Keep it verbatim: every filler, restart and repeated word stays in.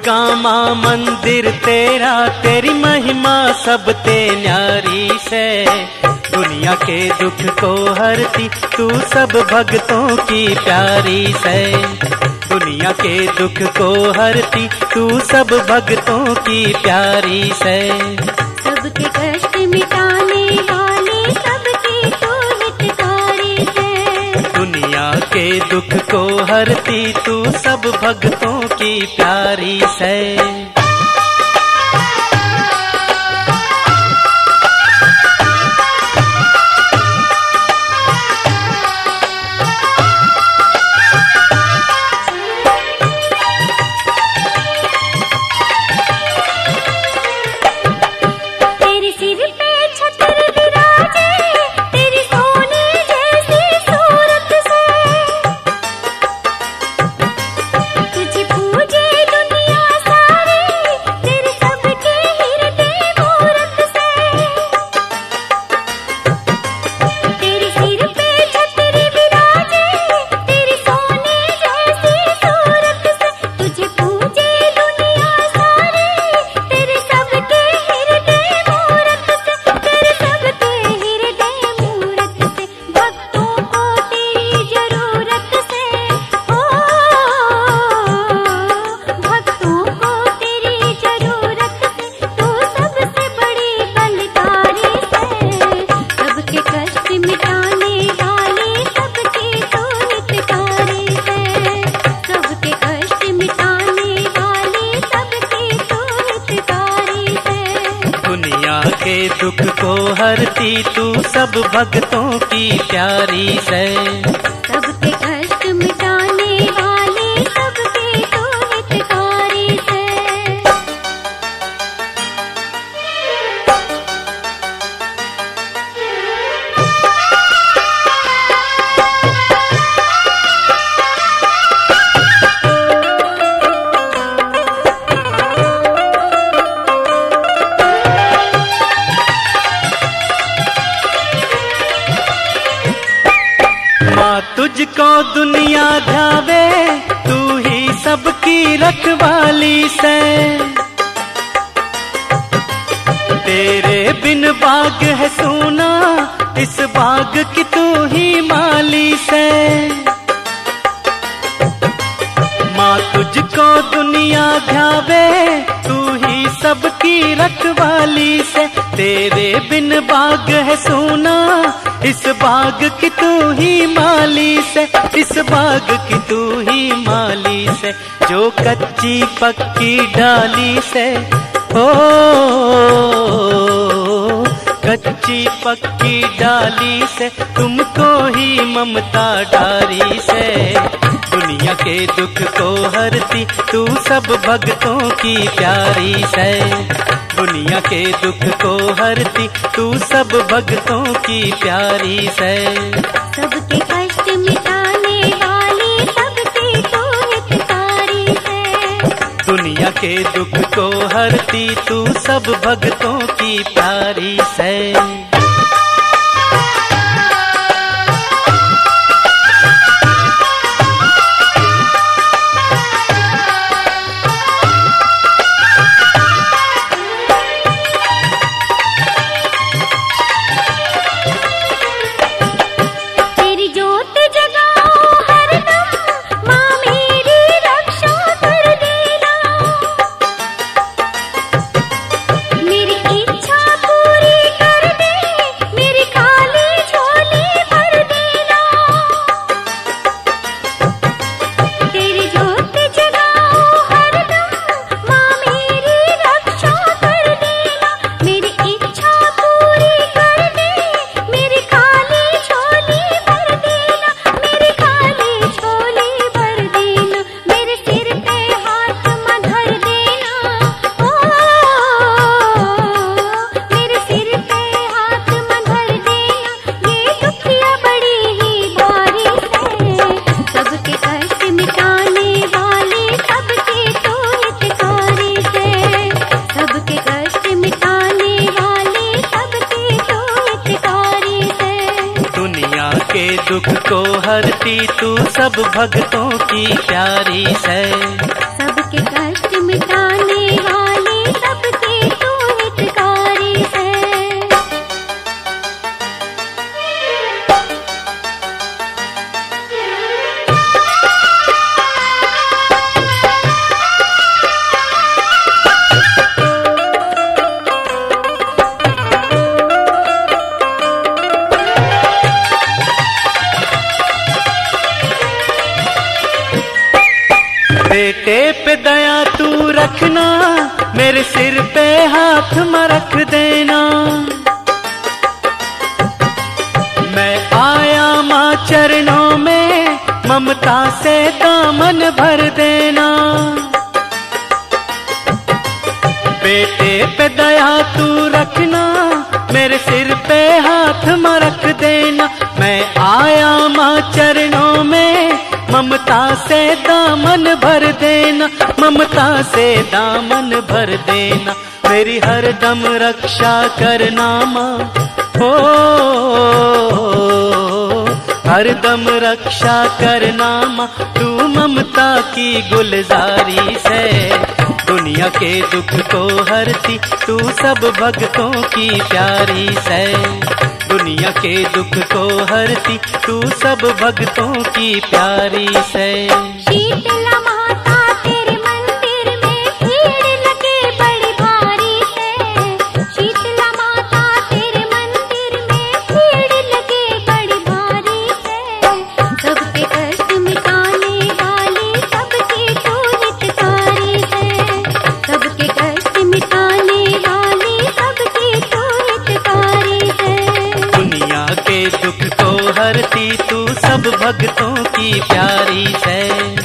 कामा मंदिर तेरा, तेरी महिमा सब ते न्यारी से। दुनिया के दुख को हरती तू सब भक्तों की प्यारी से। दुनिया के दुख को हरती तू सब भक्तों की प्यारी से। सबके कष्ट मिटाने वाले सबके तू हितकारी से। दुनिया के दुख को हरती तू सब भक्तों की प्यारी से। के दुख को हरती तू सब भक्तों की प्यारी से। सबके कष्ट मिटाने वाले सबके तू हितकारी से। तुझको दुनिया ध्यावे तू ही सबकी रखवाली से। तेरे बिन बाग है सूना, इस बाग की तू ही माली से। माँ तुझको दुनिया ध्यावे तू ही सबकी रखवाली से। तेरे बिन बाग है सूना, इस बाग की तू ही माली से। इस बाग की तू ही माली से। जो कच्ची पक्की डाली से, ओ कच्ची पक्की डाली से तुमको ही ममता डारी से। दुनिया के दुख को हरती तू सब भक्तों की प्यारी से। दुनिया के दुख को हरती तू सब भक्तों की प्यारी से। सबके कष्ट मिटाने वाली सबके तू हितकारी से। दुनिया के दुख को हरती तू सब भक्तों की प्यारी से। दुख को हरती तू सब भक्तों की प्यारी से। सबके कष्ट मिटा बेटे पे दया तू रखना, मेरे सिर पे हाथ में रख देना। मैं आया माँ चरणों में, ममता से दामन भर देना। बेटे पे दया तू रखना, मेरे सिर पे हाथ में रख देना। मैं आया माँ चरणों में, ममता से दामन भर देना, ममता से दामन भर देना। मेरी हर दम रक्षा करना माँ, हो हर दम रक्षा करना माँ, तू ममता की गुलजारी से। दुनिया के दुख को हरती तू सब भक्तों की प्यारी से। दुनिया के दुख को हरती तू सब भक्तों की प्यारी से। शीतला माता तेरे मंदिर में भीड़ लगे बड़ी भारी से। शीतला माता तेरे मंदिर में भीड़ लगे बड़ी भारी से। सबके कष्ट मिटाने वाली सबकी तू हितकारी है। सबके कष्ट मिटाने वाली सबकी तू हितकारी है। दुनिया के दुख को हरती तू सब भक्तों की प्यारी है।